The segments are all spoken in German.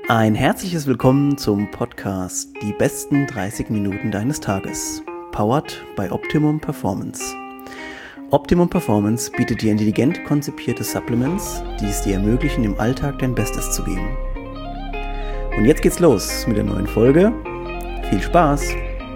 Ein herzliches Willkommen zum Podcast Die besten 30 Minuten deines Tages, powered by Optimum Performance. Optimum Performance bietet dir intelligent konzipierte Supplements, die es dir ermöglichen, im Alltag dein Bestes zu geben. Und jetzt geht's los mit der neuen Folge. Viel Spaß!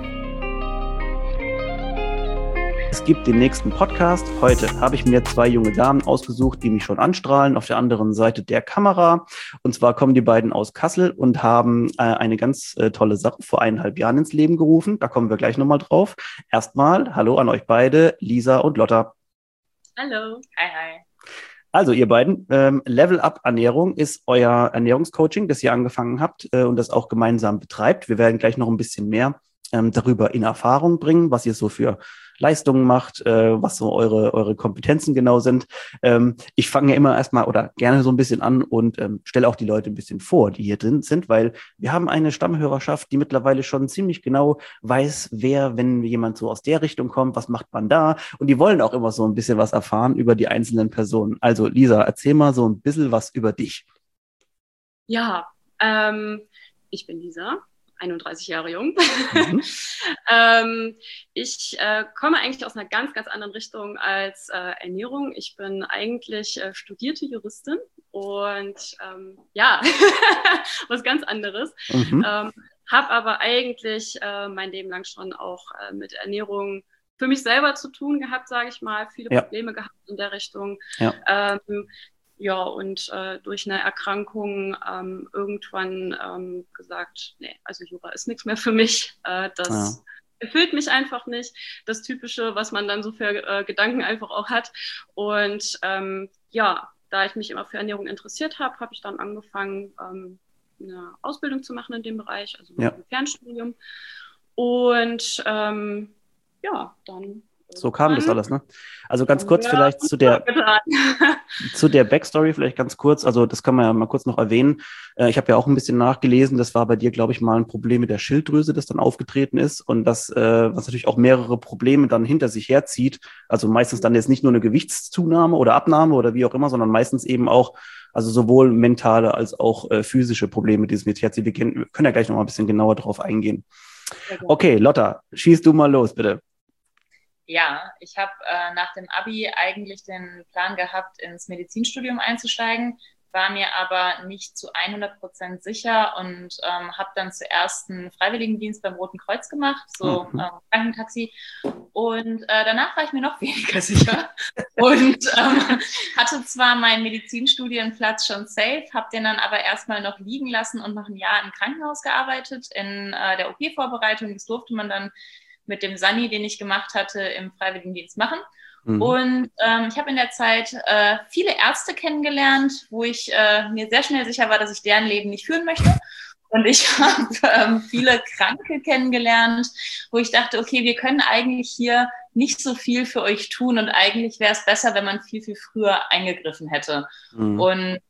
Es gibt den nächsten Podcast. Heute habe ich mir 2 junge Damen ausgesucht, die mich schon anstrahlen, auf der anderen Seite der Kamera. Und zwar kommen die beiden aus Kassel und haben eine ganz tolle Sache vor 1,5 Jahren ins Leben gerufen. Da kommen wir gleich nochmal drauf. Erstmal Hallo an euch beide, Lisa und Lotta. Hallo. Hi, hi. Also ihr beiden, Level Up Ernährung ist euer Ernährungscoaching, das ihr angefangen habt und das auch gemeinsam betreibt. Wir werden gleich noch ein bisschen mehr darüber in Erfahrung bringen, was ihr so für Leistungen macht, was so eure Kompetenzen genau sind. Ich fange ja immer erstmal oder gerne so ein bisschen an und stelle auch die Leute ein bisschen vor, die hier drin sind, weil wir haben eine Stammhörerschaft, die mittlerweile schon ziemlich genau weiß, wenn jemand so aus der Richtung kommt, was macht man da? Und die wollen auch immer so ein bisschen was erfahren über die einzelnen Personen. Also Lisa, erzähl mal so ein bisschen was über dich. Ja, ich bin Lisa, 31 Jahre jung. Ich komme eigentlich aus einer ganz, ganz anderen Richtung als Ernährung. Ich bin eigentlich studierte Juristin und was ganz anderes. Habe aber eigentlich mein Leben lang schon auch mit Ernährung für mich selber zu tun gehabt, sage ich mal. Viele Probleme gehabt in der Richtung. Und durch eine Erkrankung irgendwann gesagt, nee, also Jura ist nichts mehr für mich. Das erfüllt mich einfach nicht. Das Typische, was man dann so für Gedanken einfach auch hat. Und da ich mich immer für Ernährung interessiert habe, habe ich dann angefangen, eine Ausbildung zu machen in dem Bereich, also ein Fernstudium. Und dann so kam das alles, ne? Also ganz kurz vielleicht zu der Backstory, vielleicht ganz kurz, also das kann man ja mal kurz noch erwähnen. Ich habe ja auch ein bisschen nachgelesen, das war bei dir, glaube ich, mal ein Problem mit der Schilddrüse, das dann aufgetreten ist und das, was natürlich auch mehrere Probleme dann hinter sich herzieht. Also meistens dann jetzt nicht nur eine Gewichtszunahme oder Abnahme oder wie auch immer, sondern meistens eben auch, also sowohl mentale als auch physische Probleme, die es mit herzieht. Wir können ja gleich noch mal ein bisschen genauer drauf eingehen. Okay, Lotta, schieß du mal los, bitte. Ja, ich habe nach dem Abi eigentlich den Plan gehabt, ins Medizinstudium einzusteigen, war mir aber nicht zu 100% sicher und habe dann zuerst einen Freiwilligendienst beim Roten Kreuz gemacht, so Krankentaxi. Und danach war ich mir noch weniger sicher und hatte zwar meinen Medizinstudienplatz schon safe, habe den dann aber erstmal noch liegen lassen und noch ein Jahr im Krankenhaus gearbeitet, in der OP-Vorbereitung. Das durfte man dann mit dem Sani, den ich gemacht hatte, im Freiwilligendienst machen. Und ich habe in der Zeit viele Ärzte kennengelernt, wo ich mir sehr schnell sicher war, dass ich deren Leben nicht führen möchte. Und ich habe viele Kranke kennengelernt, wo ich dachte, okay, wir können eigentlich hier nicht so viel für euch tun und eigentlich wäre es besser, wenn man viel, viel früher eingegriffen hätte. Und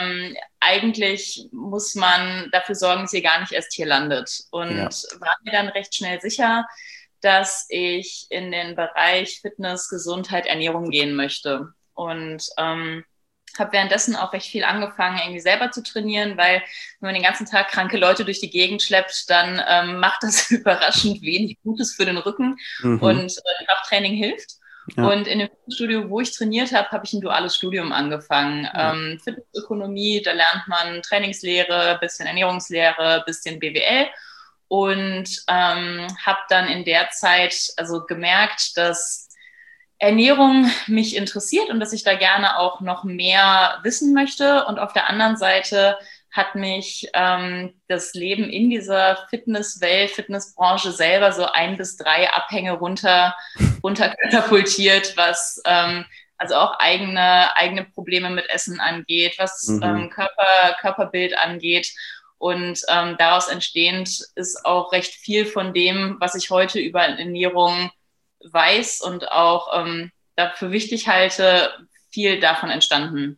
eigentlich muss man dafür sorgen, dass ihr gar nicht erst hier landet. Und war mir dann recht schnell sicher, dass ich in den Bereich Fitness, Gesundheit, Ernährung gehen möchte. Und habe währenddessen auch recht viel angefangen, irgendwie selber zu trainieren, weil wenn man den ganzen Tag kranke Leute durch die Gegend schleppt, dann macht das überraschend wenig Gutes für den Rücken und Krafttraining hilft. Ja. Und in dem Studio, wo ich trainiert habe, habe ich ein duales Studium angefangen. Fitnessökonomie, da lernt man Trainingslehre, bisschen Ernährungslehre, bisschen BWL. Und habe dann in der Zeit also gemerkt, dass Ernährung mich interessiert und dass ich da gerne auch noch mehr wissen möchte. Und auf der anderen Seite hat mich das Leben in dieser Fitnesswelt, Fitnessbranche selber so 1 bis 3 Abhänge runter katapultiert, was also auch eigene Probleme mit Essen angeht, was Körperbild angeht. Und daraus entstehend ist auch recht viel von dem, was ich heute über Ernährung weiß und auch dafür wichtig halte, viel davon entstanden.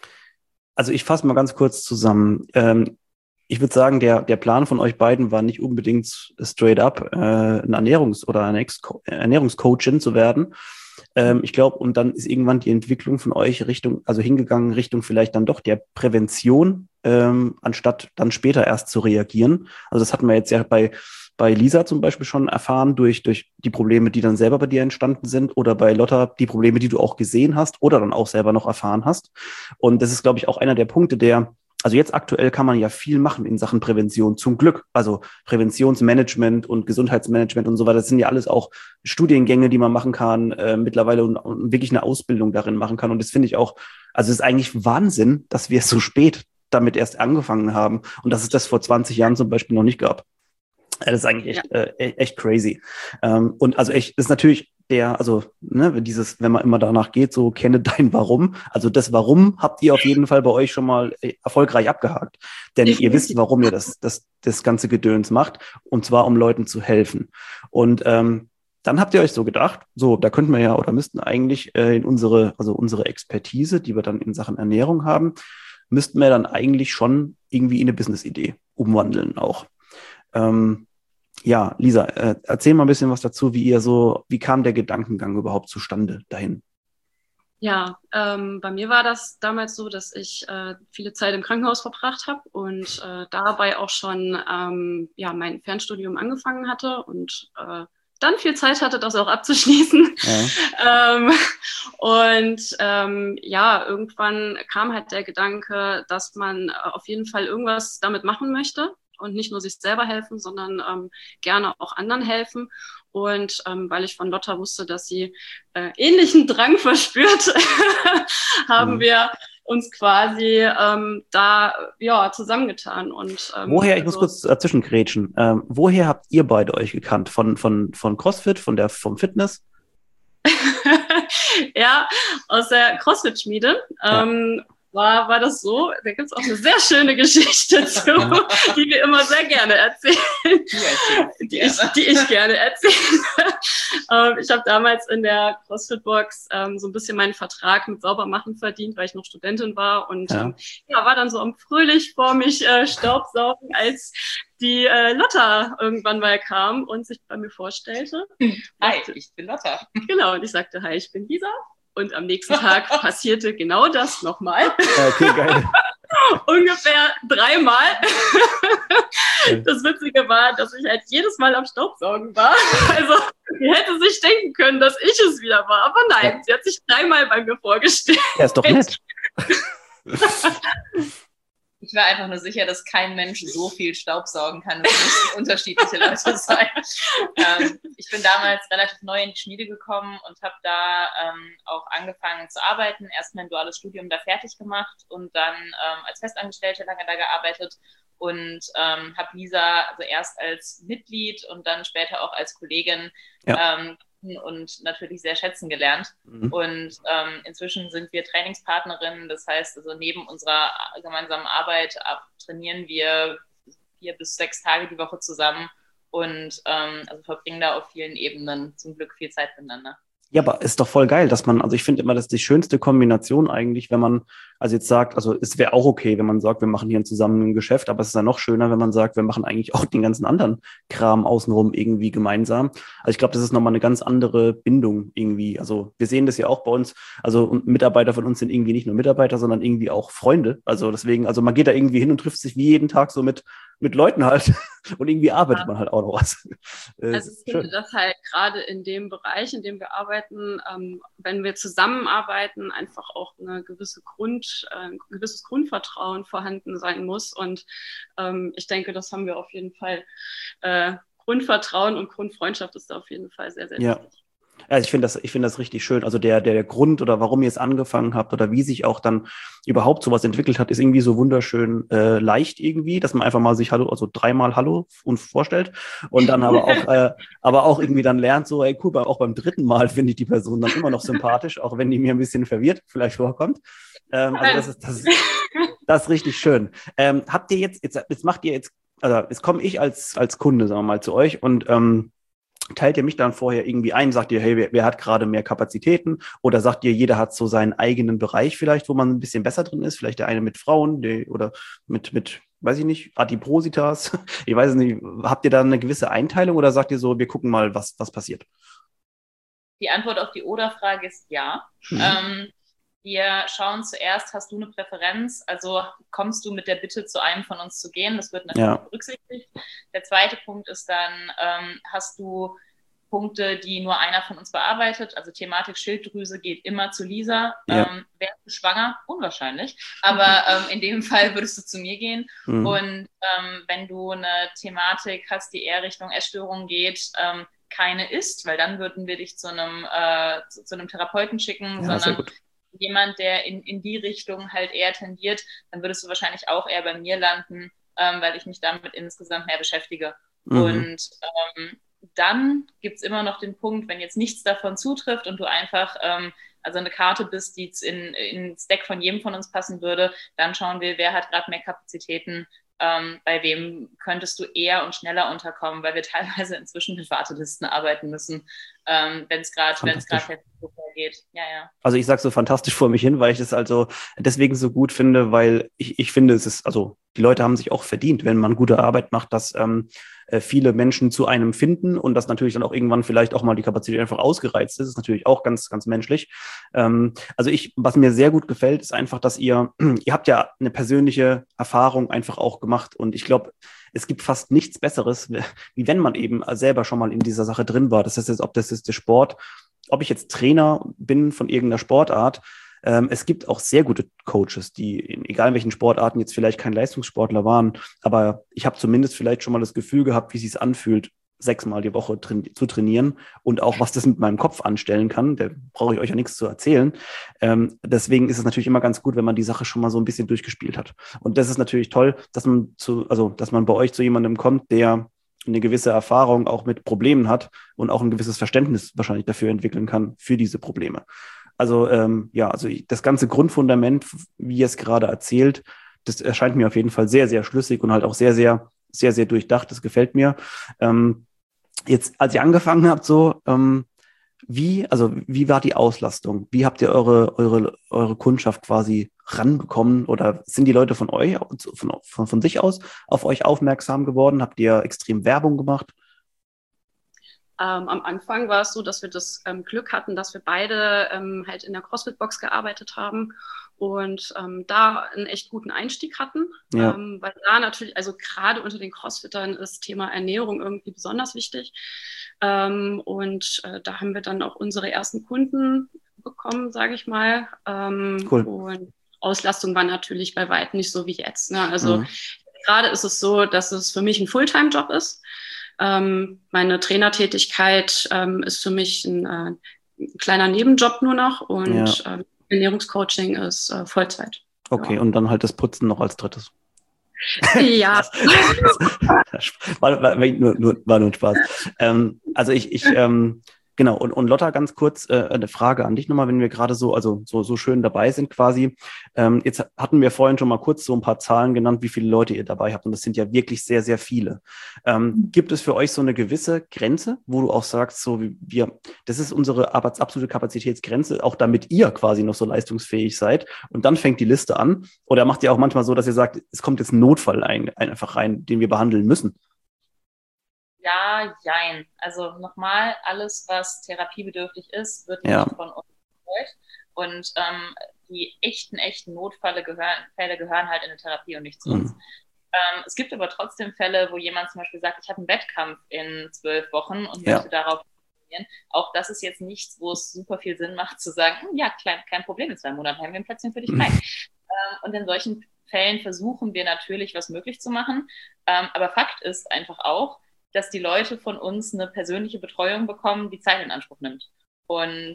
Also ich fasse mal ganz kurz zusammen. Ich würde sagen, der Plan von euch beiden war nicht unbedingt straight up ein Ernährungscoachin zu werden, Ich glaube, und dann ist irgendwann die Entwicklung von euch hingegangen Richtung vielleicht dann doch der Prävention anstatt dann später erst zu reagieren. Also das hatten wir jetzt ja bei Lisa zum Beispiel schon erfahren, durch die Probleme, die dann selber bei dir entstanden sind, oder bei Lotta die Probleme, die du auch gesehen hast oder dann auch selber noch erfahren hast. Und das ist, glaube ich, auch einer der Punkte, also jetzt aktuell kann man ja viel machen in Sachen Prävention, zum Glück. Also Präventionsmanagement und Gesundheitsmanagement und so weiter, das sind ja alles auch Studiengänge, die man machen kann, mittlerweile und wirklich eine Ausbildung darin machen kann. Und das finde ich auch, also es ist eigentlich Wahnsinn, dass wir so spät damit erst angefangen haben und dass es das vor 20 Jahren zum Beispiel noch nicht gab. Das ist eigentlich echt crazy. Und also echt, das ist natürlich wenn man immer danach geht, so kenne dein Warum. Also das Warum habt ihr auf jeden Fall bei euch schon mal erfolgreich abgehakt. Denn ihr wisst, warum ihr das ganze Gedöns macht. Und zwar, um Leuten zu helfen. Und dann habt ihr euch so gedacht, so, da könnten wir ja oder müssten eigentlich in unsere Expertise, die wir dann in Sachen Ernährung haben, müssten wir dann eigentlich schon irgendwie in eine Business-Idee umwandeln auch. Ja, Lisa, erzähl mal ein bisschen was dazu, wie kam der Gedankengang überhaupt zustande dahin? Ja, bei mir war das damals so, dass ich viele Zeit im Krankenhaus verbracht habe und dabei auch schon mein Fernstudium angefangen hatte und dann viel Zeit hatte, das auch abzuschließen. Ja. Irgendwann kam halt der Gedanke, dass man auf jeden Fall irgendwas damit machen möchte. Und nicht nur sich selber helfen, sondern gerne auch anderen helfen. Und weil ich von Lotta wusste, dass sie ähnlichen Drang verspürt, haben wir uns quasi zusammengetan. Und woher, ich muss kurz dazwischengrätschen, woher habt ihr beide euch gekannt? Von CrossFit, vom Fitness? Ja, aus der CrossFit-Schmiede. Ja. War das so? Da gibt es auch eine sehr schöne Geschichte zu, die wir immer sehr gerne erzählen. Die ich gerne erzähle. Ich habe damals in der CrossFit-Box so ein bisschen meinen Vertrag mit Saubermachen verdient, weil ich noch Studentin war und war dann so am fröhlich vor mich Staubsaugen, als die Lotta irgendwann mal kam und sich bei mir vorstellte. Hi, ich bin Lotta. Genau, und ich sagte, hi, ich bin Lisa. Und am nächsten Tag passierte genau das nochmal. Okay, geil. Ungefähr 3 Mal. Das Witzige war, dass ich halt jedes Mal am Staubsaugen war. Also, sie hätte sich denken können, dass ich es wieder war. Aber nein, sie hat sich 3 Mal bei mir vorgestellt. Ja, ist doch nett. Ich war einfach nur sicher, dass kein Mensch so viel Staubsaugen kann. Es müssen unterschiedliche Leute sein. Ich bin damals relativ neu in die Schmiede gekommen und habe da auch angefangen zu arbeiten. Erst mein duales Studium da fertig gemacht und dann als Festangestellte lange da gearbeitet und habe Lisa also erst als Mitglied und dann später auch als Kollegin und natürlich sehr schätzen gelernt. Und inzwischen sind wir Trainingspartnerinnen. Das heißt, also neben unserer gemeinsamen Arbeit trainieren wir 4 bis 6 Tage die Woche zusammen und also verbringen da auf vielen Ebenen zum Glück viel Zeit miteinander. Ja, aber ist doch voll geil, dass man, also ich finde immer, das ist die schönste Kombination eigentlich, wenn man, also jetzt sagt, also es wäre auch okay, wenn man sagt, wir machen hier zusammen ein Geschäft, aber es ist dann noch schöner, wenn man sagt, wir machen eigentlich auch den ganzen anderen Kram außenrum irgendwie gemeinsam. Also ich glaube, das ist nochmal eine ganz andere Bindung irgendwie. Also wir sehen das ja auch bei uns, also Mitarbeiter von uns sind irgendwie nicht nur Mitarbeiter, sondern irgendwie auch Freunde. Also deswegen, also man geht da irgendwie hin und trifft sich wie jeden Tag so mit Leuten halt und irgendwie arbeitet man halt auch noch was. Also ich finde das halt gerade in dem Bereich, in dem wir arbeiten, wenn wir zusammenarbeiten, einfach auch ein gewisses Grundvertrauen vorhanden sein muss. Und ich denke, das haben wir auf jeden Fall. Grundvertrauen und Grundfreundschaft ist da auf jeden Fall sehr, sehr wichtig. Also ich finde das richtig schön. Also der Grund oder warum ihr es angefangen habt oder wie sich auch dann überhaupt sowas entwickelt hat, ist irgendwie so wunderschön leicht irgendwie, dass man einfach mal sich Hallo, also 3-mal Hallo und vorstellt und dann aber auch irgendwie dann lernt, so, ey cool, auch beim 3. Mal finde ich die Person dann immer noch sympathisch, auch wenn die mir ein bisschen verwirrt vielleicht vorkommt. Also das ist richtig schön. Habt ihr jetzt macht ihr jetzt, also jetzt komme ich als Kunde, sagen wir mal, zu euch und teilt ihr mich dann vorher irgendwie ein? Sagt ihr, hey, wer hat gerade mehr Kapazitäten? Oder sagt ihr, jeder hat so seinen eigenen Bereich vielleicht, wo man ein bisschen besser drin ist? Vielleicht der eine mit Frauen oder mit weiß ich nicht, Adipositas? Ich weiß es nicht. Habt ihr da eine gewisse Einteilung oder sagt ihr so, wir gucken mal, was passiert? Die Antwort auf die Oder-Frage ist ja. Wir schauen zuerst, hast du eine Präferenz? Also kommst du mit der Bitte, zu einem von uns zu gehen? Das wird natürlich berücksichtigt. Der zweite Punkt ist dann, hast du Punkte, die nur einer von uns bearbeitet? Also Thematik Schilddrüse geht immer zu Lisa. Wärst du schwanger? Unwahrscheinlich. Aber in dem Fall würdest du zu mir gehen. Und wenn du eine Thematik hast, die eher Richtung Essstörung geht, keine ist, weil dann würden wir dich zu einem Therapeuten schicken, sondern jemand, der in die Richtung halt eher tendiert, dann würdest du wahrscheinlich auch eher bei mir landen, weil ich mich damit insgesamt mehr beschäftige. Und dann gibt's immer noch den Punkt, wenn jetzt nichts davon zutrifft und du einfach also eine Karte bist, die ins Deck von jedem von uns passen würde, dann schauen wir, wer hat gerade mehr Kapazitäten, bei wem könntest du eher und schneller unterkommen, weil wir teilweise inzwischen mit Wartelisten arbeiten müssen, wenn es gerade geht. Ja. Also ich sage so fantastisch vor mich hin, weil ich es also deswegen so gut finde, weil ich finde, es ist, also die Leute haben sich auch verdient, wenn man gute Arbeit macht, dass viele Menschen zu einem finden und dass natürlich dann auch irgendwann vielleicht auch mal die Kapazität einfach ausgereizt ist natürlich auch ganz, ganz menschlich. Also was mir sehr gut gefällt, ist einfach, dass ihr habt ja eine persönliche Erfahrung einfach auch gemacht und ich glaube, es gibt fast nichts Besseres, wie wenn man eben selber schon mal in dieser Sache drin war. Das heißt jetzt, ob das ist der Sport, ob ich jetzt Trainer bin von irgendeiner Sportart. Es gibt auch sehr gute Coaches, die in egal welchen Sportarten jetzt vielleicht kein Leistungssportler waren, aber ich habe zumindest vielleicht schon mal das Gefühl gehabt, wie es sich anfühlt, 6-mal die Woche zu trainieren und auch, was das mit meinem Kopf anstellen kann. Da brauche ich euch ja nichts zu erzählen. Deswegen ist es natürlich immer ganz gut, wenn man die Sache schon mal so ein bisschen durchgespielt hat. Und das ist natürlich toll, dass man bei euch zu jemandem kommt, der eine gewisse Erfahrung auch mit Problemen hat und auch ein gewisses Verständnis wahrscheinlich dafür entwickeln kann für diese Probleme. Also das ganze Grundfundament, wie ihr es gerade erzählt, das erscheint mir auf jeden Fall sehr, sehr schlüssig und halt auch sehr, sehr, sehr, sehr durchdacht. Das gefällt mir. Jetzt, als ihr angefangen habt, wie war die Auslastung? Wie habt ihr eure Kundschaft quasi ranbekommen? Oder sind die Leute von euch, von sich aus auf euch aufmerksam geworden? Habt ihr extrem Werbung gemacht? Am Anfang war es so, dass wir das Glück hatten, dass wir beide halt in der CrossFit-Box gearbeitet haben und da einen echt guten Einstieg hatten. Ja. Weil da natürlich, also gerade unter den Crossfittern ist das Thema Ernährung irgendwie besonders wichtig. Da haben wir dann auch unsere ersten Kunden bekommen, sage ich mal. Cool. Und Auslastung war natürlich bei weitem nicht so wie jetzt. Ne? Also gerade ist es so, dass es für mich ein Fulltime-Job ist. Meine Trainertätigkeit ist für mich ein kleiner Nebenjob nur noch und Ernährungscoaching ist Vollzeit. Okay, und dann halt das Putzen noch als drittes. Ja. war nur ein Spaß. Genau, und Lotta, ganz kurz eine Frage an dich nochmal, wenn wir gerade so schön dabei sind quasi. Jetzt hatten wir vorhin schon mal kurz so ein paar Zahlen genannt, wie viele Leute ihr dabei habt und das sind ja wirklich sehr, sehr viele. Gibt es für euch so eine gewisse Grenze, wo du auch sagst, das ist unsere absolute Kapazitätsgrenze, auch damit ihr quasi noch so leistungsfähig seid und dann fängt die Liste an? Oder macht ihr auch manchmal so, dass ihr sagt, es kommt jetzt ein Notfall einfach rein, den wir behandeln müssen? Ja, jein. Also nochmal, alles, was therapiebedürftig ist, wird nicht von uns betreut. Und die echten Notfälle gehören halt in eine Therapie und nicht zu uns. Es gibt aber trotzdem Fälle, wo jemand zum Beispiel sagt, ich habe einen Wettkampf in 12 Wochen und möchte darauf trainieren. Auch das ist jetzt nichts, wo es super viel Sinn macht zu sagen, ja, kein Problem, in 2 Monaten haben wir ein Plätzchen für dich frei. Und in solchen Fällen versuchen wir natürlich, was möglich zu machen. Aber Fakt ist einfach auch, dass die Leute von uns eine persönliche Betreuung bekommen, die Zeit in Anspruch nimmt. Und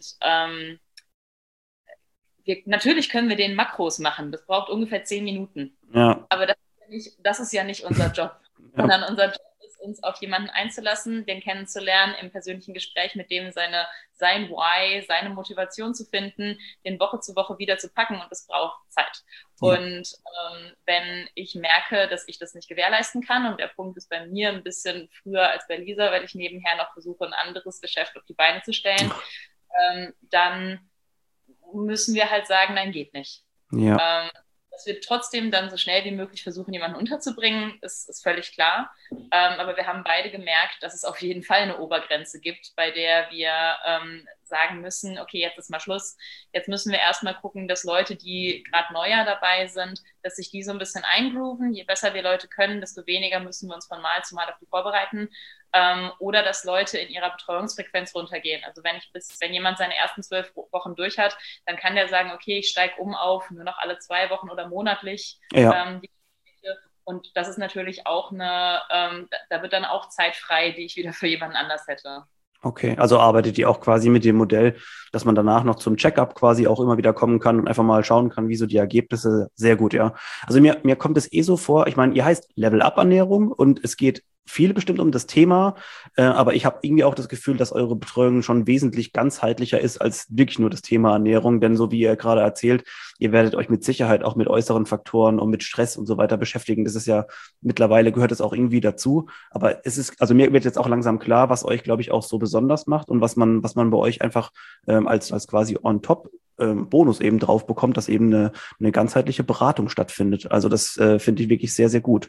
natürlich können wir den Makros machen. Das braucht ungefähr 10 Minuten. Ja. Aber das ist ja nicht unser Job. Sondern unser Job ist, uns auf jemanden einzulassen, den kennenzulernen, im persönlichen Gespräch mit dem sein Why, seine Motivation zu finden, den Woche zu Woche wieder zu packen und es braucht Zeit. Ja. Und wenn ich merke, dass ich das nicht gewährleisten kann und der Punkt ist bei mir ein bisschen früher als bei Lisa, weil ich nebenher noch versuche, ein anderes Geschäft auf die Beine zu stellen, dann müssen wir halt sagen, nein, geht nicht. Ja. Dass wir trotzdem dann so schnell wie möglich versuchen, jemanden unterzubringen, ist völlig klar. Aber wir haben beide gemerkt, dass es auf jeden Fall eine Obergrenze gibt, bei der wir sagen müssen, okay, jetzt ist mal Schluss. Jetzt müssen wir erstmal gucken, dass Leute, die gerade neuer dabei sind, dass sich die so ein bisschen eingrooven. Je besser wir Leute können, desto weniger müssen wir uns von Mal zu Mal auf die vorbereiten. Oder dass Leute in ihrer Betreuungsfrequenz runtergehen. Also wenn jemand seine ersten 12 Wochen durch hat, dann kann der sagen, okay, ich steige auf nur noch alle 2 Wochen oder monatlich. Ja. Und das ist natürlich auch da wird dann auch Zeit frei, die ich wieder für jemanden anders hätte. Okay, also arbeitet ihr auch quasi mit dem Modell, dass man danach noch zum Check-up quasi auch immer wieder kommen kann und einfach mal schauen kann, wie so die Ergebnisse. Sehr gut, ja. Also mir kommt es so vor, ich meine, ihr heißt Level-Up-Ernährung und es geht viel bestimmt um das Thema, aber ich habe irgendwie auch das Gefühl, dass eure Betreuung schon wesentlich ganzheitlicher ist als wirklich nur das Thema Ernährung, denn so wie ihr gerade erzählt, ihr werdet euch mit Sicherheit auch mit äußeren Faktoren und mit Stress und so weiter beschäftigen. Das ist ja mittlerweile gehört es auch irgendwie dazu, aber es ist, also mir wird jetzt auch langsam klar, was euch, glaube ich, auch so besonders macht und was man bei euch einfach als quasi on top Bonus eben drauf bekommt, dass eben eine ganzheitliche Beratung stattfindet. Also das finde ich wirklich sehr, sehr gut.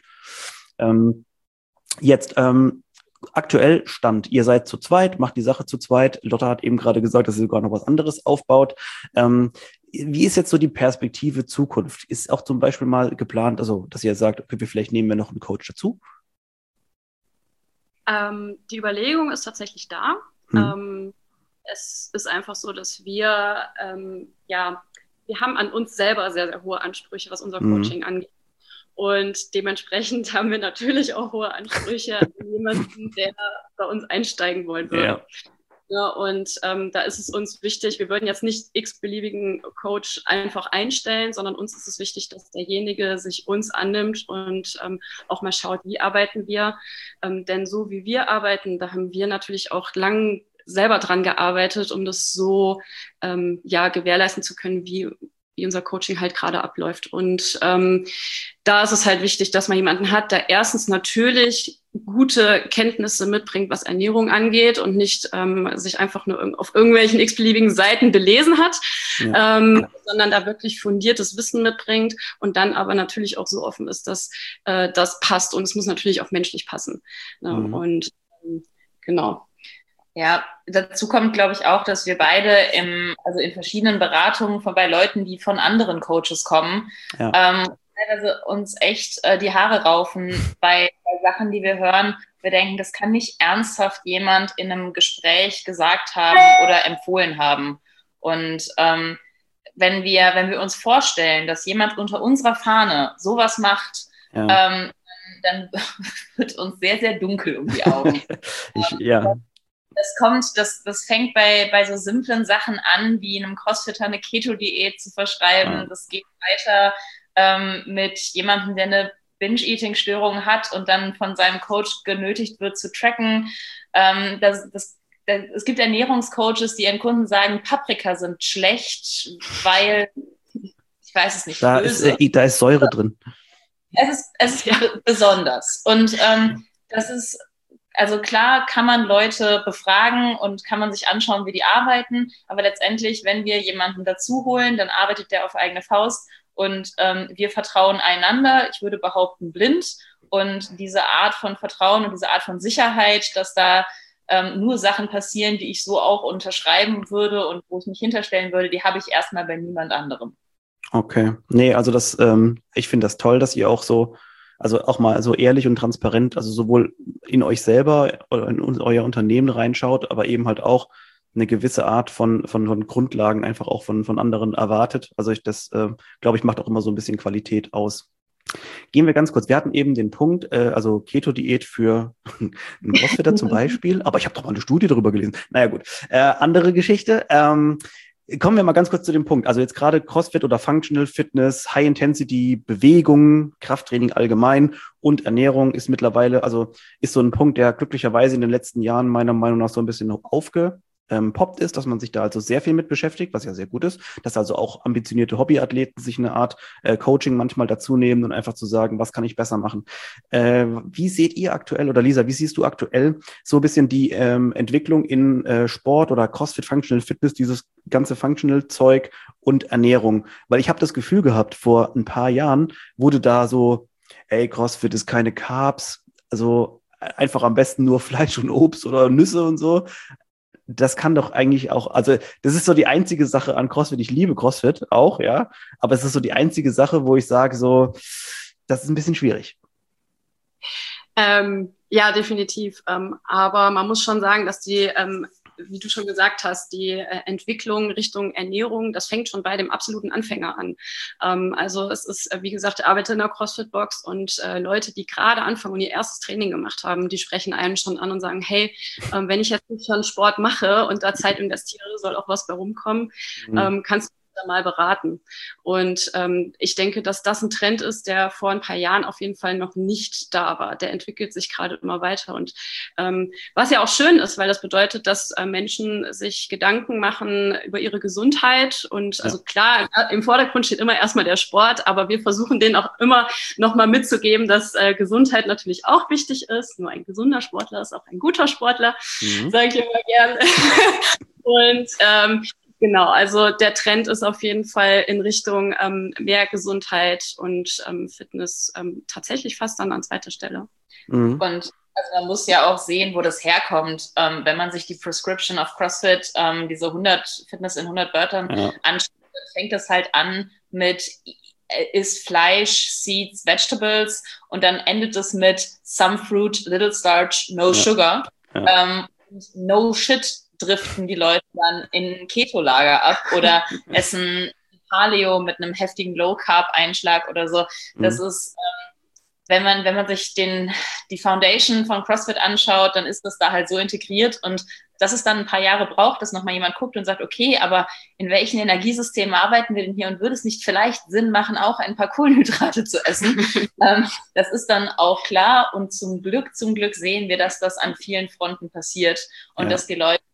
Jetzt aktuell Stand, ihr seid zu zweit, macht die Sache zu zweit. Lotta hat eben gerade gesagt, dass sie sogar noch was anderes aufbaut. Wie ist jetzt so die Perspektive Zukunft? Ist auch zum Beispiel mal geplant, also dass ihr sagt, okay, vielleicht nehmen wir noch einen Coach dazu? Die Überlegung ist tatsächlich da. Es ist einfach so, dass wir haben an uns selber sehr, sehr hohe Ansprüche, was unser Coaching angeht. Und dementsprechend haben wir natürlich auch hohe Ansprüche an jemanden, der bei uns einsteigen wollen würde. Ja. Ja, und da ist es uns wichtig, wir würden jetzt nicht x-beliebigen Coach einfach einstellen, sondern uns ist es wichtig, dass derjenige sich uns annimmt und auch mal schaut, wie arbeiten wir. Denn so wie wir arbeiten, da haben wir natürlich auch lang selber dran gearbeitet, um das so gewährleisten zu können, wie unser Coaching halt gerade abläuft. Und da ist es halt wichtig, dass man jemanden hat, der erstens natürlich gute Kenntnisse mitbringt, was Ernährung angeht und nicht sich einfach nur auf irgendwelchen x-beliebigen Seiten belesen hat, sondern da wirklich fundiertes Wissen mitbringt und dann aber natürlich auch so offen ist, dass das passt. Und es muss natürlich auch menschlich passen. Und genau. Ja, dazu kommt, glaube ich, auch, dass wir beide in verschiedenen Beratungen bei Leuten, die von anderen Coaches kommen, teilweise uns echt die Haare raufen bei Sachen, die wir hören. Wir denken, das kann nicht ernsthaft jemand in einem Gespräch gesagt haben oder empfohlen haben. Und wenn wir uns vorstellen, dass jemand unter unserer Fahne sowas macht, dann wird uns sehr, sehr dunkel um die Augen. Das fängt bei so simplen Sachen an, wie einem Crossfitter eine Keto-Diät zu verschreiben. Das geht weiter mit jemandem, der eine Binge-Eating-Störung hat und dann von seinem Coach genötigt wird zu tracken. Es gibt Ernährungscoaches, die ihren Kunden sagen, Paprika sind schlecht, weil, ich weiß es nicht, da ist Säure drin. Es ist besonders. Und das ist, also klar kann man Leute befragen und kann man sich anschauen, wie die arbeiten, aber letztendlich, wenn wir jemanden dazu holen, dann arbeitet der auf eigene Faust und wir vertrauen einander, ich würde behaupten blind, und diese Art von Vertrauen und diese Art von Sicherheit, dass da nur Sachen passieren, die ich so auch unterschreiben würde und wo ich mich hinterstellen würde, die habe ich erstmal bei niemand anderem. Okay, nee, also ich finde das toll, dass ihr auch so, also auch mal so ehrlich und transparent, also sowohl in euch selber oder in euer Unternehmen reinschaut, aber eben halt auch eine gewisse Art von Grundlagen einfach auch von anderen erwartet. Also glaube ich, macht auch immer so ein bisschen Qualität aus. Gehen wir ganz kurz. Wir hatten eben den Punkt, also Keto-Diät für einen Crossfitter zum Beispiel, aber ich habe doch mal eine Studie darüber gelesen. Naja gut, andere Geschichte. Kommen wir mal ganz kurz zu dem Punkt. Also jetzt gerade CrossFit oder Functional Fitness, High-Intensity, Bewegung, Krafttraining allgemein und Ernährung ist mittlerweile, also ist so ein Punkt, der glücklicherweise in den letzten Jahren meiner Meinung nach so ein bisschen aufgepoppt ist, dass man sich da also sehr viel mit beschäftigt, was ja sehr gut ist, dass also auch ambitionierte Hobbyathleten sich eine Art Coaching manchmal dazu nehmen und einfach zu sagen, was kann ich besser machen. Wie seht ihr aktuell, oder Lisa, wie siehst du aktuell so ein bisschen die Entwicklung in Sport oder CrossFit, Functional Fitness, dieses ganze Functional-Zeug und Ernährung? Weil ich habe das Gefühl gehabt, vor ein paar Jahren wurde da so, CrossFit ist keine Carbs, also einfach am besten nur Fleisch und Obst oder Nüsse und so. das kann doch eigentlich auch, also das ist so die einzige Sache an CrossFit. Ich liebe CrossFit auch, ja, aber es ist so die einzige Sache, wo ich sage, so, das ist ein bisschen schwierig. Ja, definitiv. Aber man muss schon sagen, dass die, wie du schon gesagt hast, die Entwicklung Richtung Ernährung, das fängt schon bei dem absoluten Anfänger an. Also es ist, wie gesagt, ich arbeite in der CrossFit-Box und Leute, die gerade anfangen und ihr erstes Training gemacht haben, die sprechen einen schon an und sagen, hey, wenn ich jetzt nicht schon Sport mache und da Zeit investiere, soll auch was bei rumkommen, kannst du da mal beraten. Und ich denke, dass das ein Trend ist, der vor ein paar Jahren auf jeden Fall noch nicht da war. Der entwickelt sich gerade immer weiter. Und was ja auch schön ist, weil das bedeutet, dass Menschen sich Gedanken machen über ihre Gesundheit. Und also klar, im Vordergrund steht immer erstmal der Sport, aber wir versuchen denen auch immer nochmal mitzugeben, dass Gesundheit natürlich auch wichtig ist. Nur ein gesunder Sportler ist auch ein guter Sportler, sage ich immer gern. Und genau, also der Trend ist auf jeden Fall in Richtung mehr Gesundheit und Fitness tatsächlich fast dann an zweiter Stelle. Und also man muss ja auch sehen, wo das herkommt. Wenn man sich die Prescription of CrossFit, diese 100 Fitness in 100 Wörtern anschaut, fängt das halt an mit ist Fleisch, Seeds, Vegetables und dann endet es mit some fruit, little starch, no sugar. No shit driften die Leute dann in Keto-Lager ab oder essen Paleo mit einem heftigen Low-Carb-Einschlag oder so. Das ist, wenn man sich die Foundation von CrossFit anschaut, dann ist das da halt so integriert und dass es dann ein paar Jahre braucht, dass nochmal jemand guckt und sagt, okay, aber in welchen Energiesystemen arbeiten wir denn hier und würde es nicht vielleicht Sinn machen, auch ein paar Kohlenhydrate zu essen? Das ist dann auch klar und zum Glück sehen wir, dass das an vielen Fronten passiert und dass die Leute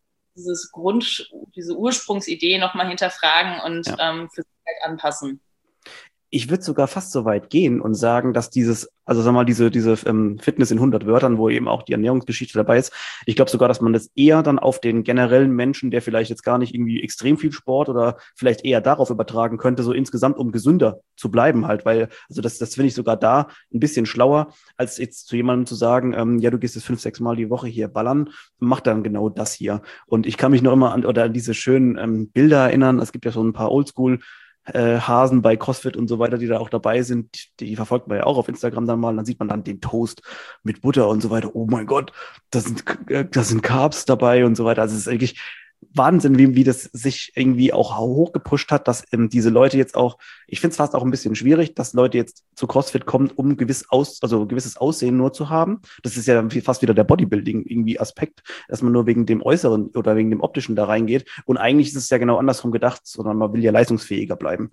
diese Ursprungsidee nochmal hinterfragen und für sich halt anpassen. Ich würde sogar fast so weit gehen und sagen, dass diese Fitness in 100 Wörtern, wo eben auch die Ernährungsgeschichte dabei ist, ich glaube sogar, dass man das eher dann auf den generellen Menschen, der vielleicht jetzt gar nicht irgendwie extrem viel Sport oder vielleicht eher darauf übertragen könnte, so insgesamt, um gesünder zu bleiben halt, weil, also das finde ich sogar da ein bisschen schlauer, als jetzt zu jemandem zu sagen, ja, du gehst jetzt 5-6 Mal die Woche hier ballern, mach dann genau das hier. Und ich kann mich noch immer an diese schönen Bilder erinnern, es gibt ja so ein paar Oldschool Hasen bei CrossFit und so weiter, die da auch dabei sind, die verfolgt man ja auch auf Instagram dann mal, dann sieht man dann den Toast mit Butter und so weiter. Oh mein Gott, da sind Carbs dabei und so weiter. Also es ist eigentlich Wahnsinn, wie das sich irgendwie auch hochgepusht hat, dass diese Leute jetzt auch, ich finde es fast auch ein bisschen schwierig, dass Leute jetzt zu CrossFit kommen, um gewisses Aussehen nur zu haben. Das ist ja dann fast wieder der Bodybuilding irgendwie Aspekt, dass man nur wegen dem Äußeren oder wegen dem Optischen da reingeht. Und eigentlich ist es ja genau andersrum gedacht, sondern man will ja leistungsfähiger bleiben.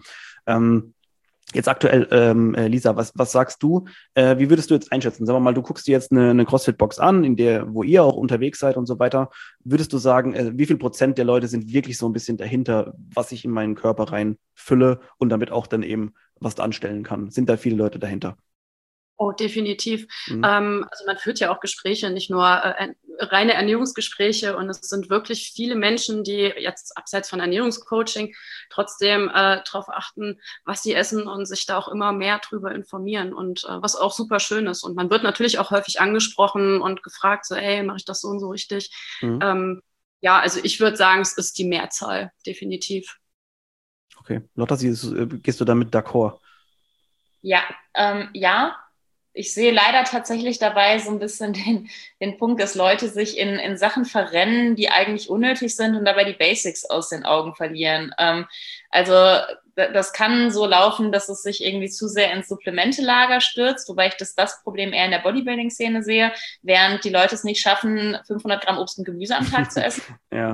Jetzt aktuell, Lisa, was sagst du? Wie würdest du jetzt einschätzen? Sagen wir mal, du guckst dir jetzt eine CrossFit-Box an, wo ihr auch unterwegs seid und so weiter. Würdest du sagen, wie viel Prozent der Leute sind wirklich so ein bisschen dahinter, was ich in meinen Körper reinfülle und damit auch dann eben was da anstellen kann? Sind da viele Leute dahinter? Oh, definitiv. Also man führt ja auch Gespräche, nicht nur reine Ernährungsgespräche und es sind wirklich viele Menschen, die jetzt abseits von Ernährungscoaching trotzdem darauf achten, was sie essen und sich da auch immer mehr drüber informieren und was auch super schön ist. Und man wird natürlich auch häufig angesprochen und gefragt, so, hey, mache ich das so und so richtig? Ja, also ich würde sagen, es ist die Mehrzahl, definitiv. Okay. Lotta, gehst du damit d'accord? Ja, ja. Ich sehe leider tatsächlich dabei so ein bisschen den Punkt, dass Leute sich in Sachen verrennen, die eigentlich unnötig sind und dabei die Basics aus den Augen verlieren. Also das kann so laufen, dass es sich irgendwie zu sehr ins Supplementelager stürzt, wobei ich das Problem eher in der Bodybuilding-Szene sehe, während die Leute es nicht schaffen, 500 Gramm Obst und Gemüse am Tag zu essen. Ja.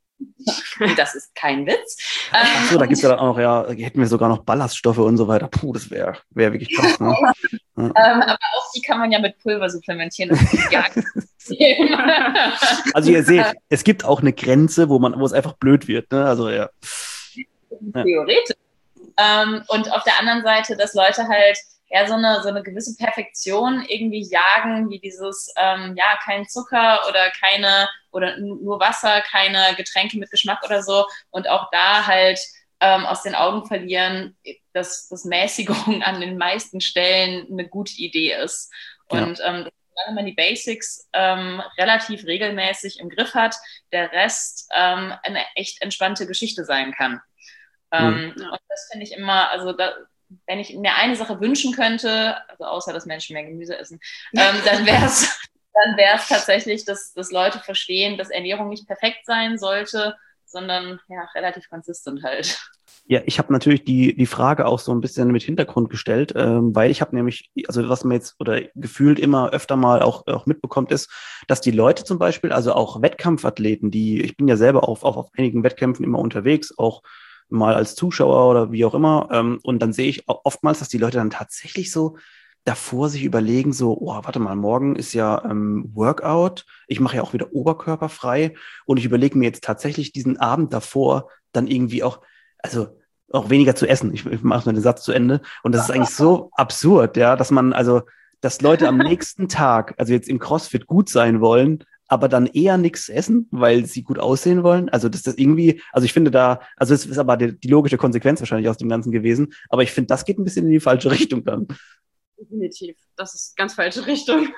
Das ist kein Witz. Ach so, da gibt es ja dann auch noch, hätten wir sogar noch Ballaststoffe und so weiter. Puh, das wäre wirklich krass, ne? Aber auch die kann man ja mit Pulver supplementieren. Das ist gar kein Problem. Also ihr seht, es gibt auch eine Grenze, wo es einfach blöd wird, ne? Also ja. Theoretisch. Und auf der anderen Seite, dass Leute halt so eine gewisse Perfektion irgendwie jagen, wie dieses, kein Zucker oder nur Wasser, keine Getränke mit Geschmack oder so und auch da halt aus den Augen verlieren, dass Mäßigung an den meisten Stellen eine gute Idee ist. Und solange man die Basics relativ regelmäßig im Griff hat, der Rest eine echt entspannte Geschichte sein kann. Und das finde ich immer, also wenn ich mir eine Sache wünschen könnte, also außer dass Menschen mehr Gemüse essen, dann wäre es tatsächlich, dass Leute verstehen, dass Ernährung nicht perfekt sein sollte, sondern ja, relativ konsistent halt. Ja, ich habe natürlich die Frage auch so ein bisschen mit Hintergrund gestellt, weil ich habe nämlich, also was man jetzt oder gefühlt immer öfter mal auch mitbekommt, ist, dass die Leute zum Beispiel, also auch Wettkampfathleten, ich bin ja selber auch auf einigen Wettkämpfen immer unterwegs, auch mal als Zuschauer oder wie auch immer, und dann sehe ich oftmals, dass die Leute dann tatsächlich so davor sich überlegen, so, oh, warte mal, morgen ist ja Workout, ich mache ja auch wieder oberkörperfrei und ich überlege mir jetzt tatsächlich diesen Abend davor dann irgendwie also auch weniger zu essen. Ich mache nur den Satz zu Ende. Und das ist eigentlich so absurd, ja, dass Leute am nächsten Tag, also jetzt im CrossFit gut sein wollen, aber dann eher nichts essen, weil sie gut aussehen wollen. Also das irgendwie, also ich finde also es ist aber die logische Konsequenz wahrscheinlich aus dem Ganzen gewesen. Aber ich finde, das geht ein bisschen in die falsche Richtung dann. Definitiv. Das ist ganz falsche Richtung.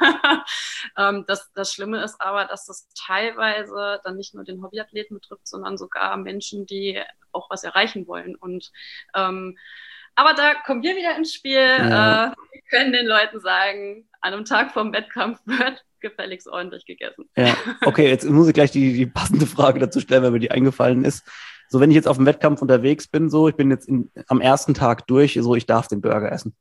Das Schlimme ist aber, dass das teilweise dann nicht nur den Hobbyathleten betrifft, sondern sogar Menschen, die auch was erreichen wollen. Aber da kommen wir wieder ins Spiel. Ja. Wir können den Leuten sagen, an einem Tag vorm Wettkampf wird gefälligst ordentlich gegessen. Ja, okay, jetzt muss ich gleich die passende Frage dazu stellen, weil mir die eingefallen ist. So, wenn ich jetzt auf dem Wettkampf unterwegs bin, so, ich bin jetzt am ersten Tag durch, so, ich darf den Burger essen.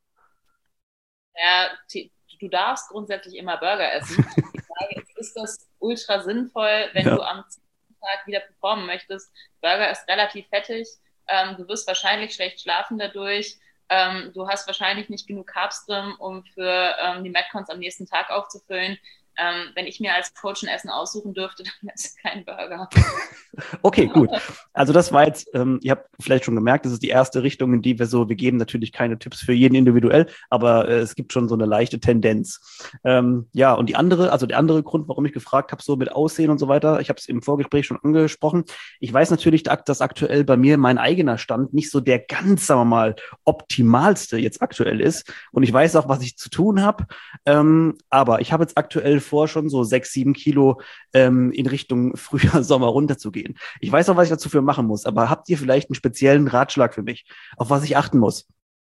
Ja, du darfst grundsätzlich immer Burger essen. Die Frage ist das ultra sinnvoll, wenn du am Tag wieder performen möchtest? Burger ist relativ fettig. Du wirst wahrscheinlich schlecht schlafen dadurch. Du hast wahrscheinlich nicht genug Carbs drin, um für die Metcons am nächsten Tag aufzufüllen. Wenn ich mir als Coach ein Essen aussuchen dürfte, dann wäre es kein Burger. Okay, gut. Also das war jetzt, ihr habt vielleicht schon gemerkt, das ist die erste Richtung, in die wir geben natürlich keine Tipps für jeden individuell, aber es gibt schon so eine leichte Tendenz. Ja, und der andere Grund, warum ich gefragt habe, so mit Aussehen und so weiter, ich habe es im Vorgespräch schon angesprochen. Ich weiß natürlich, dass aktuell bei mir mein eigener Stand nicht so der ganz, sagen wir mal, optimalste jetzt aktuell ist. Und ich weiß auch, was ich zu tun habe. Aber ich habe jetzt aktuell vor, schon so 6-7 Kilo in Richtung Frühjahr, Sommer runterzugehen. Ich weiß auch, was ich dazu für machen muss, aber habt ihr vielleicht einen speziellen Ratschlag für mich, auf was ich achten muss?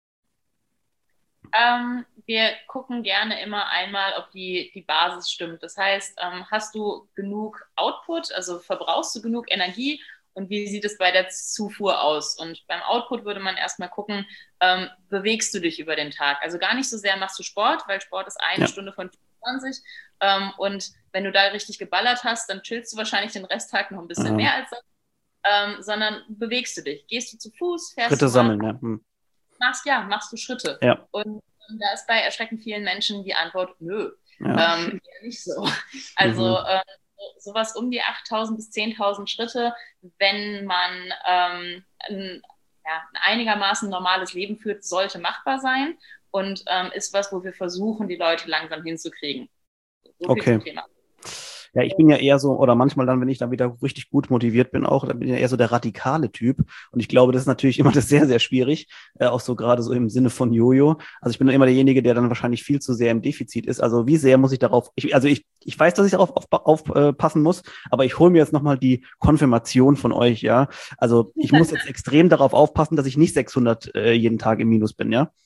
Wir gucken gerne immer einmal, ob die Basis stimmt. Das heißt, hast du genug Output, also verbrauchst du genug Energie und wie sieht es bei der Zufuhr aus? Und beim Output würde man erstmal gucken, bewegst du dich über den Tag? Also gar nicht so sehr machst du Sport, weil Sport ist eine Stunde von 20. Und wenn du da richtig geballert hast, dann chillst du wahrscheinlich den Resttag noch ein bisschen mehr als das, sondern bewegst du dich. Gehst du zu Fuß, fährst Schritte du sammeln, ja. Machst du Schritte. Ja. Und da ist bei erschreckend vielen Menschen die Antwort, nö, Ja. eher nicht so. Also sowas um die 8.000 bis 10.000 Schritte, wenn man ein einigermaßen normales Leben führt, sollte machbar sein und ist was, wo wir versuchen, die Leute langsam hinzukriegen. So viel zum Thema. Ja, ich bin ja eher so, oder manchmal dann, wenn ich dann wieder richtig gut motiviert bin auch, dann bin ich ja eher so der radikale Typ. Und ich glaube, das ist natürlich immer das sehr, sehr schwierig, auch so gerade so im Sinne von Jojo. Also ich bin dann immer derjenige, der dann wahrscheinlich viel zu sehr im Defizit ist. Also wie sehr muss ich darauf, ich weiß, dass ich darauf aufpassen muss, aber ich hole mir jetzt nochmal die Konfirmation von euch, ja. Also ich muss jetzt extrem darauf aufpassen, dass ich nicht 600 jeden Tag im Minus bin, ja.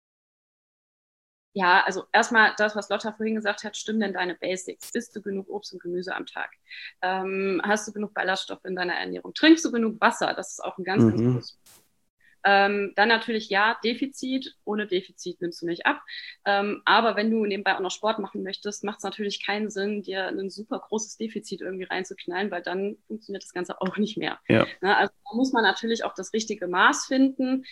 Ja, also erstmal das, was Lotta vorhin gesagt hat, stimmen denn deine Basics? Isst du genug Obst und Gemüse am Tag? Hast du genug Ballaststoffe in deiner Ernährung? Trinkst du genug Wasser? Das ist auch ein ganz, ganz großes. Dann natürlich, ja, Defizit. Ohne Defizit nimmst du nicht ab. Aber wenn du nebenbei auch noch Sport machen möchtest, macht es natürlich keinen Sinn, dir ein super großes Defizit irgendwie reinzuknallen, weil dann funktioniert das Ganze auch nicht mehr. Ja. Also da muss man natürlich auch das richtige Maß finden.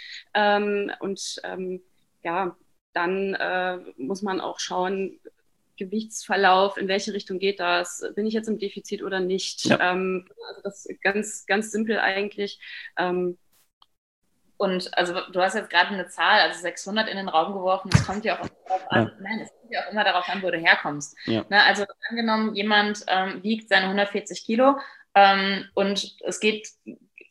Dann muss man auch schauen, Gewichtsverlauf, in welche Richtung geht das? Bin ich jetzt im Defizit oder nicht? Ja. Also das ist ganz, ganz simpel eigentlich. Und also du hast jetzt gerade eine Zahl, also 600 in den Raum geworfen, es kommt ja auch darauf an, es kommt ja auch immer darauf an, wo du herkommst. Ja. Ne, also angenommen, jemand wiegt seine 140 Kilo und es geht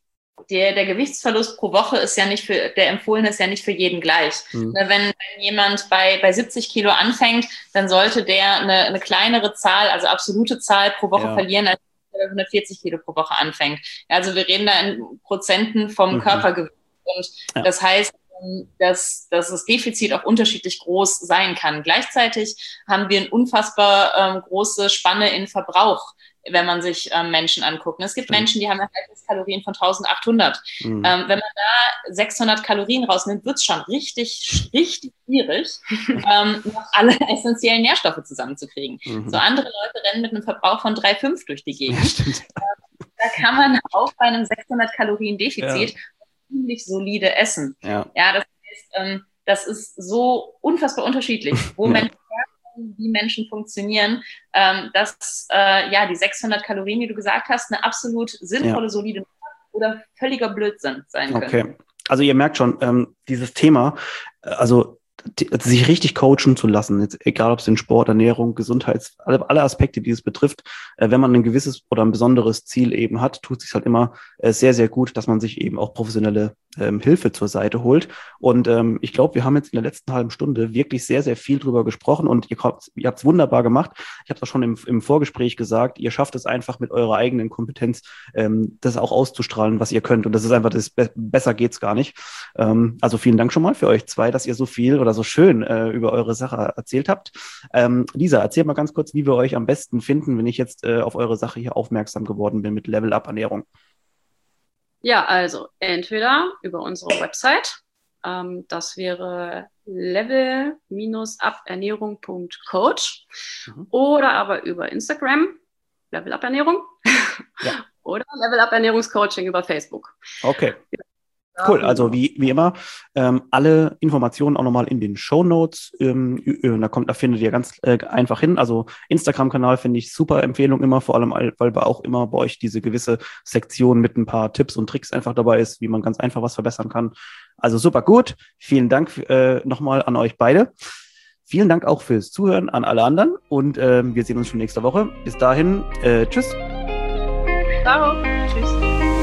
der Gewichtsverlust pro Woche ist ja nicht der empfohlene ist ja nicht für jeden gleich. Wenn jemand bei 70 Kilo anfängt, dann sollte der eine kleinere Zahl, also absolute Zahl pro Woche verlieren, als 140 Kilo pro Woche anfängt. Also wir reden da in Prozenten vom Körpergewicht. Und das heißt, dass das Defizit auch unterschiedlich groß sein kann. Gleichzeitig haben wir eine unfassbar große Spanne in Verbrauch, wenn man sich Menschen anguckt. Und es gibt Menschen, die haben Erhaltungskalorien von 1800. Wenn man da 600 Kalorien rausnimmt, wird es schon richtig, richtig schwierig, noch alle essentiellen Nährstoffe zusammenzukriegen. So andere Leute rennen mit einem Verbrauch von 3,5 durch die Gegend. Da kann man auch bei einem 600 Kalorien Defizit ziemlich solide essen. Das heißt, das ist so unfassbar unterschiedlich, wo Menschen wie Menschen funktionieren, dass die 600 Kalorien, wie du gesagt hast, eine absolut sinnvolle, solide oder völliger Blödsinn sein können. Okay, also ihr merkt schon, dieses Thema, also sich richtig coachen zu lassen, jetzt egal ob es in Sport, Ernährung, Gesundheit, alle Aspekte, die es betrifft, wenn man ein gewisses oder ein besonderes Ziel eben hat, tut es sich halt immer sehr, sehr gut, dass man sich eben auch professionelle Hilfe zur Seite holt. Und ich glaube, wir haben jetzt in der letzten halben Stunde wirklich sehr, sehr viel drüber gesprochen und ihr habt es wunderbar gemacht. Ich habe es auch schon im Vorgespräch gesagt, ihr schafft es einfach mit eurer eigenen Kompetenz, das auch auszustrahlen, was ihr könnt. Und das ist einfach, besser geht's gar nicht. Also vielen Dank schon mal für euch zwei, dass ihr so viel oder so schön über eure Sache erzählt habt. Lisa, erzähl mal ganz kurz, wie wir euch am besten finden, wenn ich jetzt auf eure Sache hier aufmerksam geworden bin mit Level Up Ernährung. Ja, also entweder über unsere Website, das wäre level-up-ernährung.coach oder aber über Instagram, Level Up Ernährung oder Level Up Ernährungscoaching über Facebook. Okay. Cool, also wie immer, alle Informationen auch nochmal in den Shownotes. Da findet ihr ganz einfach hin. Also Instagram-Kanal finde ich super Empfehlung immer, vor allem, weil auch immer bei euch diese gewisse Sektion mit ein paar Tipps und Tricks einfach dabei ist, wie man ganz einfach was verbessern kann. Also super gut. Vielen Dank nochmal an euch beide. Vielen Dank auch fürs Zuhören an alle anderen und wir sehen uns schon nächste Woche. Bis dahin, tschüss. Ciao. Tschüss.